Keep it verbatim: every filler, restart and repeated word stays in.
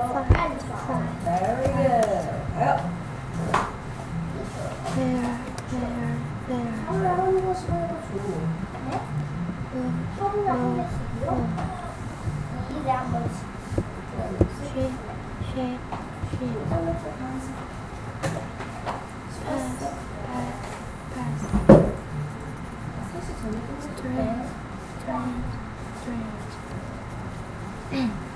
Very good. Yep. There, there, there. 하루에 한 번씩 해도 좋고. 네? 음, 하루에 한 개씩이요? 음. 일에 한 번씩. She, she, she. Pass, pass, pass. 셋이 전에 끝났을 때. Straight, straight, straight.